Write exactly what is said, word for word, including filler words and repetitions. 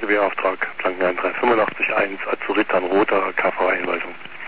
H D B-Auftrag, Blanken eins drei fünf acht eins, Azurit an Roter, K V-Einweisung.